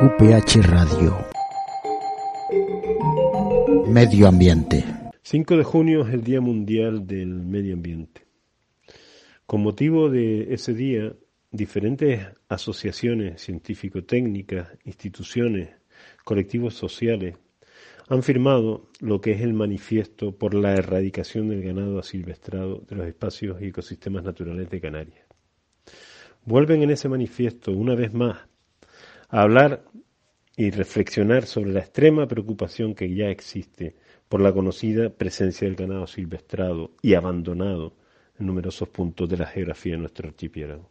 QPH Radio. Medio ambiente. 5 de junio es el Día Mundial del Medio Ambiente. Con motivo de ese día, diferentes asociaciones científico-técnicas, instituciones, colectivos sociales han firmado lo que es el Manifiesto por la Erradicación del Ganado Asilvestrado de los Espacios y Ecosistemas Naturales de Canarias. Vuelven en ese manifiesto, una vez más, a hablar y reflexionar sobre la extrema preocupación que ya existe por la conocida presencia del ganado asilvestrado y abandonado en numerosos puntos de la geografía de nuestro archipiélago.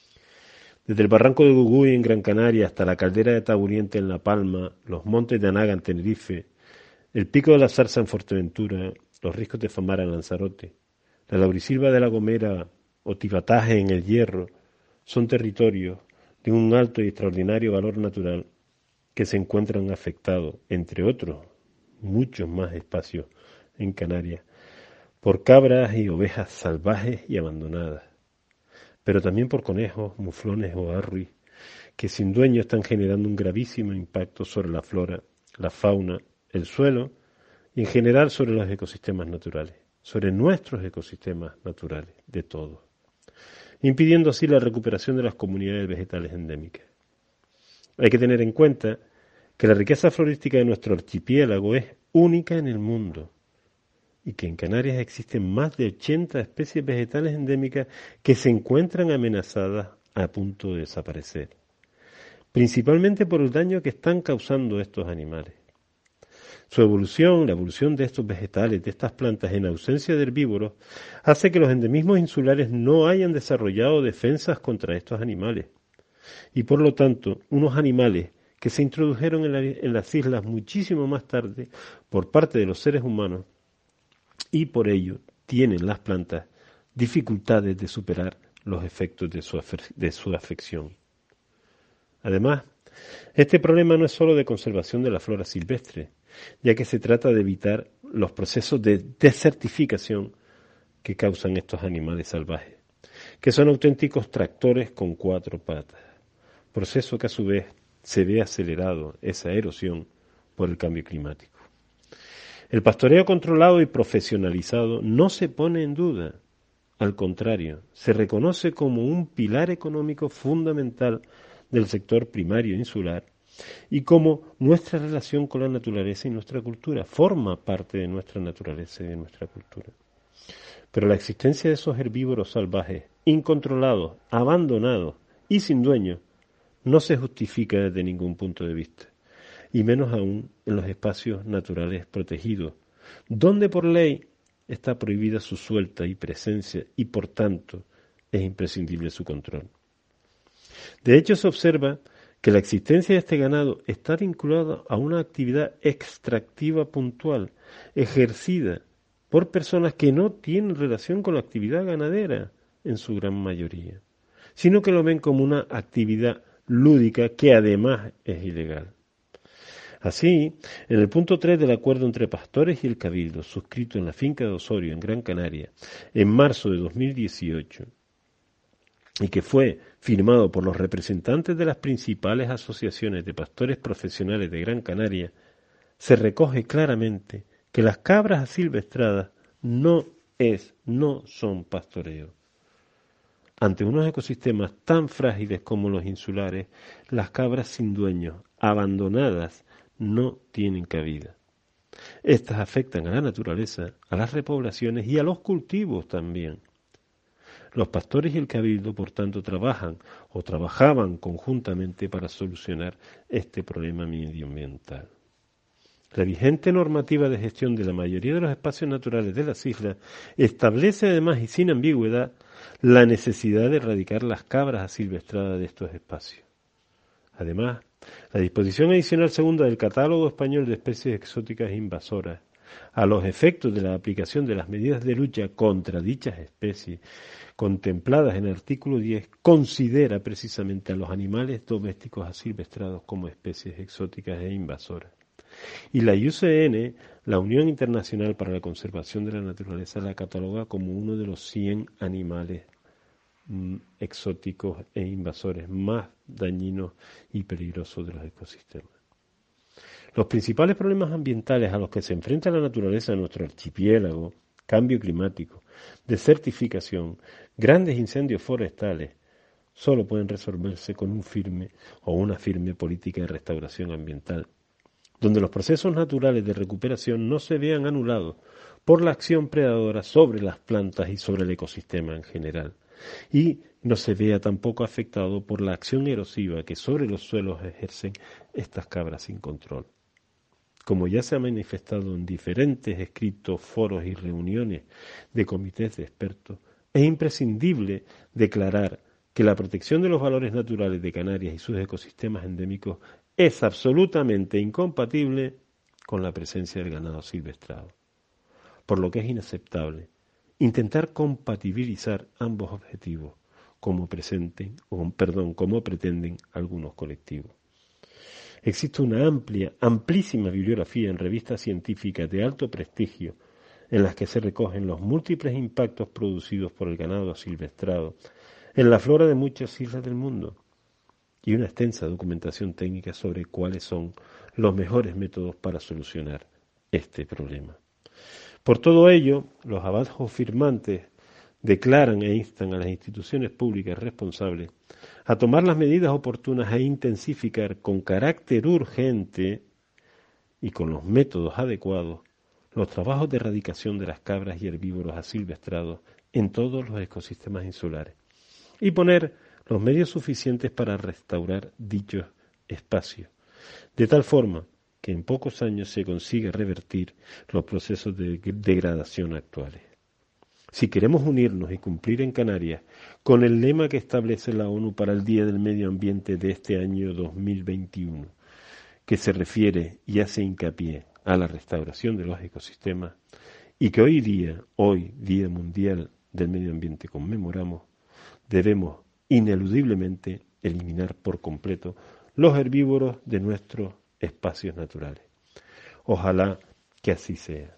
Desde el barranco de Gugui en Gran Canaria hasta la caldera de Taburiente en La Palma, los montes de Anaga en Tenerife, el pico de la Zarza en Fuerteventura, los riscos de Famara en Lanzarote, la laurisilva de La Gomera o Tibataje en El Hierro, son territorios de un alto y extraordinario valor natural que se encuentran afectados, entre otros, muchos más espacios en Canarias, por cabras y ovejas salvajes y abandonadas, pero también por conejos, muflones o arruis, que sin dueño están generando un gravísimo impacto sobre la flora, la fauna, el suelo y en general sobre los ecosistemas naturales, sobre nuestros ecosistemas naturales, de todos, impidiendo así la recuperación de las comunidades vegetales endémicas. Hay que tener en cuenta que la riqueza florística de nuestro archipiélago es única en el mundo y que en Canarias existen más de 80 especies vegetales endémicas que se encuentran amenazadas a punto de desaparecer, principalmente por el daño que están causando estos animales. Su evolución, la evolución de estos vegetales, de estas plantas en ausencia de herbívoros, hace que los endemismos insulares no hayan desarrollado defensas contra estos animales. Y por lo tanto, unos animales que se introdujeron en las islas muchísimo más tarde por parte de los seres humanos y por ello tienen las plantas dificultades de superar los efectos de su afección. Además, este problema no es solo de conservación de la flora silvestre, ya que se trata de evitar los procesos de desertificación que causan estos animales salvajes, que son auténticos tractores con 4 patas, proceso que a su vez se ve acelerado, esa erosión, por el cambio climático. El pastoreo controlado y profesionalizado no se pone en duda, al contrario, se reconoce como un pilar económico fundamental del sector primario insular y como nuestra relación con la naturaleza y nuestra cultura, forma parte de nuestra naturaleza y de nuestra cultura. Pero la existencia de esos herbívoros salvajes, incontrolados, abandonados y sin dueño, no se justifica desde ningún punto de vista, y menos aún en los espacios naturales protegidos, donde por ley está prohibida su suelta y presencia y por tanto es imprescindible su control. De hecho, se observa que la existencia de este ganado está vinculada a una actividad extractiva puntual, ejercida por personas que no tienen relación con la actividad ganadera en su gran mayoría, sino que lo ven como una actividad lúdica que además es ilegal. Así, en el punto 3 del acuerdo entre pastores y el Cabildo, suscrito en la finca de Osorio, en Gran Canaria, en marzo de 2018, y que fue firmado por los representantes de las principales asociaciones de pastores profesionales de Gran Canaria, se recoge claramente que las cabras asilvestradas no son pastoreo. Ante unos ecosistemas tan frágiles como los insulares, las cabras sin dueños, abandonadas, no tienen cabida. Estas afectan a la naturaleza, a las repoblaciones y a los cultivos también. Los pastores y el Cabildo, por tanto, trabajaban conjuntamente para solucionar este problema medioambiental. La vigente normativa de gestión de la mayoría de los espacios naturales de las islas establece además y sin ambigüedad la necesidad de erradicar las cabras asilvestradas de estos espacios. Además, la disposición adicional segunda del Catálogo Español de Especies Exóticas e Invasoras, a los efectos de la aplicación de las medidas de lucha contra dichas especies contempladas en el artículo 10, considera precisamente a los animales domésticos asilvestrados como especies exóticas e invasoras. Y la IUCN, la Unión Internacional para la Conservación de la Naturaleza, la cataloga como uno de los 100 animales exóticos e invasores más dañinos y peligrosos de los ecosistemas. Los principales problemas ambientales a los que se enfrenta la naturaleza de nuestro archipiélago, cambio climático, desertificación, grandes incendios forestales, solo pueden resolverse con una firme política de restauración ambiental, donde los procesos naturales de recuperación no se vean anulados por la acción predadora sobre las plantas y sobre el ecosistema en general, y no se vea tampoco afectado por la acción erosiva que sobre los suelos ejercen estas cabras sin control. Como ya se ha manifestado en diferentes escritos, foros y reuniones de comités de expertos, es imprescindible declarar que la protección de los valores naturales de Canarias y sus ecosistemas endémicos es absolutamente incompatible con la presencia del ganado silvestrado, por lo que es inaceptable intentar compatibilizar ambos objetivos como pretenden algunos colectivos. Existe una amplísima bibliografía en revistas científicas de alto prestigio en las que se recogen los múltiples impactos producidos por el ganado asilvestrado en la flora de muchas islas del mundo y una extensa documentación técnica sobre cuáles son los mejores métodos para solucionar este problema. Por todo ello, los abajo firmantes declaran e instan a las instituciones públicas responsables a tomar las medidas oportunas e intensificar con carácter urgente y con los métodos adecuados los trabajos de erradicación de las cabras y herbívoros asilvestrados en todos los ecosistemas insulares y poner los medios suficientes para restaurar dichos espacios, de tal forma que en pocos años se consiga revertir los procesos de degradación actuales. Si queremos unirnos y cumplir en Canarias con el lema que establece la ONU para el Día del Medio Ambiente de este año 2021, que se refiere y hace hincapié a la restauración de los ecosistemas, y que hoy Día Mundial del Medio Ambiente, conmemoramos, debemos ineludiblemente eliminar por completo los herbívoros de nuestros espacios naturales. Ojalá que así sea.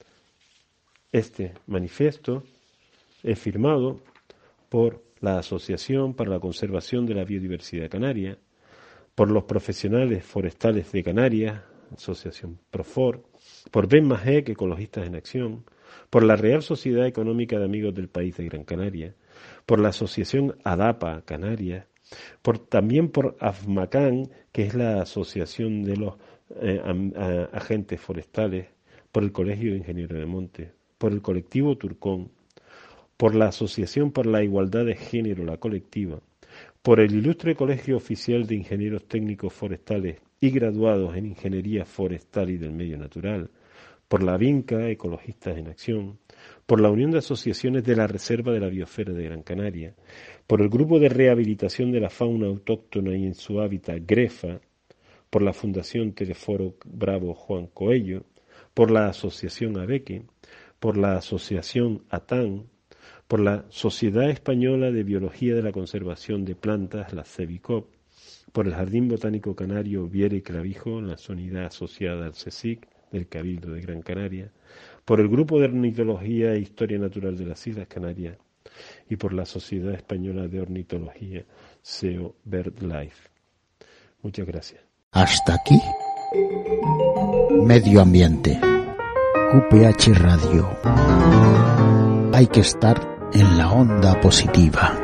Este manifiesto es firmado por la Asociación para la Conservación de la Biodiversidad Canaria, por los profesionales forestales de Canarias, Asociación Profor, por Ben Mahek, Ecologistas en Acción, por la Real Sociedad Económica de Amigos del País de Gran Canaria, por la Asociación ADAPA Canarias, también por AFMACAN, que es la Asociación de los Agentes Forestales, por el Colegio de Ingenieros de Montes, por el colectivo Turcón, por la Asociación por la Igualdad de Género, la colectiva, por el Ilustre Colegio Oficial de Ingenieros Técnicos Forestales y graduados en Ingeniería Forestal y del Medio Natural, por la VINCA, Ecologistas en Acción, por la Unión de Asociaciones de la Reserva de la Biosfera de Gran Canaria, por el Grupo de Rehabilitación de la Fauna Autóctona y en su Hábitat, GREFA, por la Fundación Teleforo Bravo Juan Coello, por la Asociación ABEQUE, por la Asociación ATAN, por la Sociedad Española de Biología de la Conservación de Plantas, la CEBICOP, por el Jardín Botánico Canario Viera y Clavijo, la unidad asociada al CSIC del Cabildo de Gran Canaria, por el Grupo de Ornitología e Historia Natural de las Islas Canarias y por la Sociedad Española de Ornitología, SEO BirdLife. Muchas gracias. Hasta aquí, Medio Ambiente, QPH Radio. Hay que estar en la onda positiva.